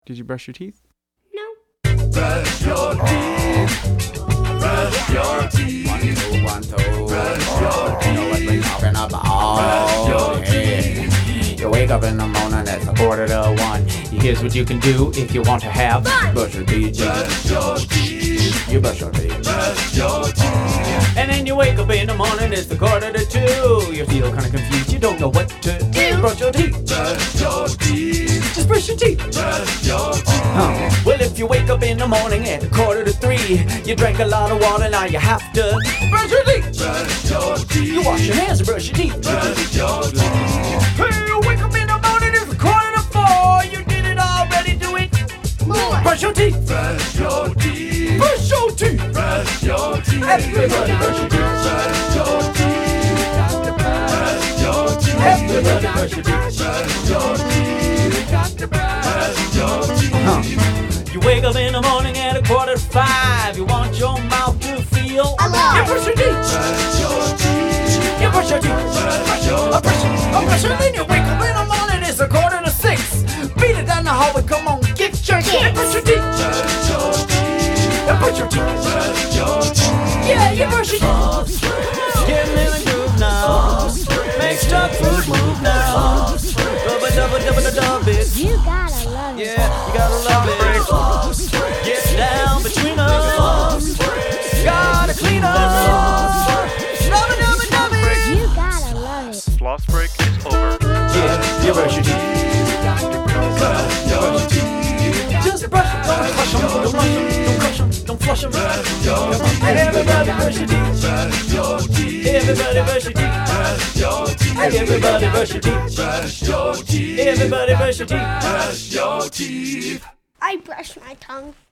Did you brush your teeth? No. Brush your teeth. Brush your teeth. 1, 2, 1, 2. Brush your teeth. You know what we're talking about. Brush your teeth. You wake up in the morning, it's 1:45. Here's what you can do if you want to have Fun. brush your teeth. Brush your teeth. You brush your teeth. Brush your teeth. And then you wake up in the morning, it's 1:45. You feel kind of confused, you don't know what to do. Brush your teeth. Brush your teeth. Just brush your teeth. Brush your teeth. Well, if you wake up in the morning at 2:45, you drank a lot of water, now you have to brush your teeth. Brush your teeth. You wash your hands and brush your teeth. Brush your teeth. Hey, you wake up in the morning, it's 3:45. You did it already, do it. More. Brush your teeth. Brush your teeth. Brush your teeth. Brush your teeth. Everybody brush your teeth. Brush your teeth. Brush your teeth. Everybody brush your teeth. Brush your teeth. Brush your teeth. You wake up in the morning at 4:45. You want your mouth to feel Alive. You brush your teeth. Brush your teeth. You brush your teeth. Brush your Brush your Then you wake up in the morning, it's 5:45. Beat it down the hallway, come on, get your teeth. Brush your teeth. Brush your teeth. Brush your teeth. Brush your teeth. Yeah, you brush your teeth. Getting in the groove now. Make stuck food move now. Rub it. You gotta love it. Yeah, you gotta love it. Get down between us. Gotta clean up. Rub it. You gotta love it. Floss break is over. Yeah, you brush your teeth. Brush your teeth. Just brush them, don't flush them, don't rush them, don't crush them, don't flush them. Brush your teeth. Everybody brush your teeth. Brush your teeth. Everybody brush your teeth. Brush your teeth. Everybody brush your teeth. Brush your teeth. Everybody brush your teeth. Brush your teeth. I brush my tongue.